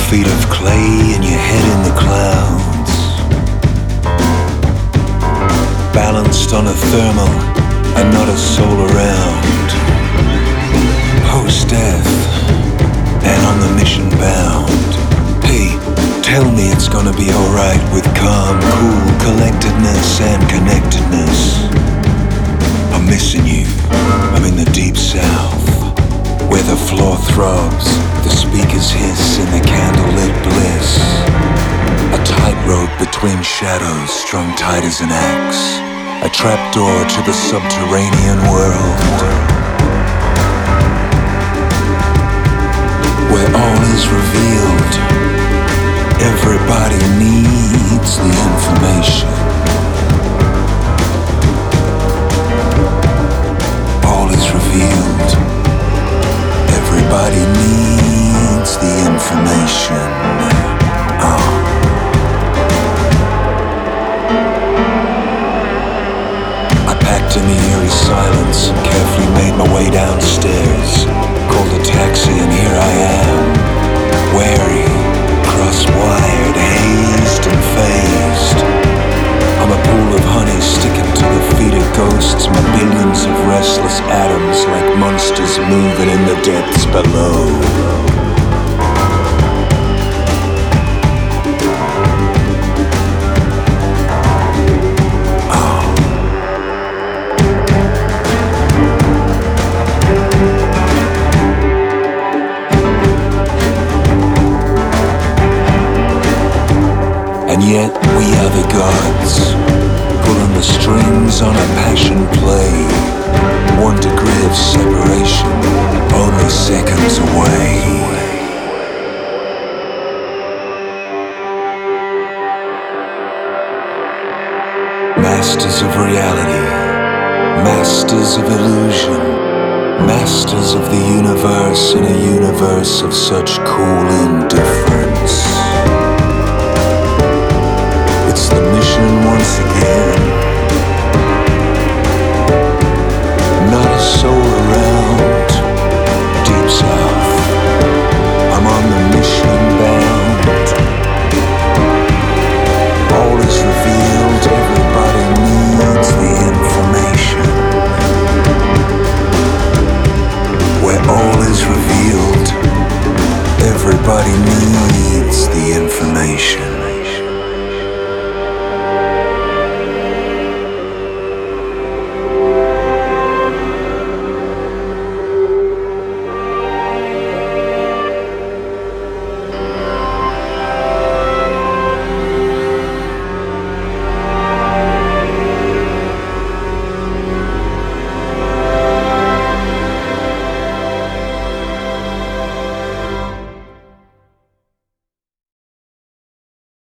feet of clay and your head in the clouds, balanced on a thermal and not a soul around, post-death and on the mission bound. Hey, tell me it's gonna be alright with calm, cool collectedness and connectedness. I'm missing you, I'm in the deep south, where the floor throbs, the speakers hiss in the candlelit bliss. A tightrope between shadows strung tight as an axe, a trapdoor to the subterranean world, where all is revealed. Everybody needs the information. All is revealed. Everybody needs the information. I packed in the eerie silence and carefully made my way downstairs. Called a taxi and here I am, wary, cross-wired, hazed and phased. I'm a pool of honey sticking to the feet of ghosts, my billions of restless atoms like monsters moving in the depths below. And yet we are the gods, pulling the strings on a passion play. 1 degree of separation, only seconds away. Masters of reality, masters of illusion, masters of the universe in a universe of such cool indifference. It's the mission once again. Not a soul around. Deep south, I'm on the mission bound. All is revealed. Everybody needs the information. Where all is revealed, everybody needs the information.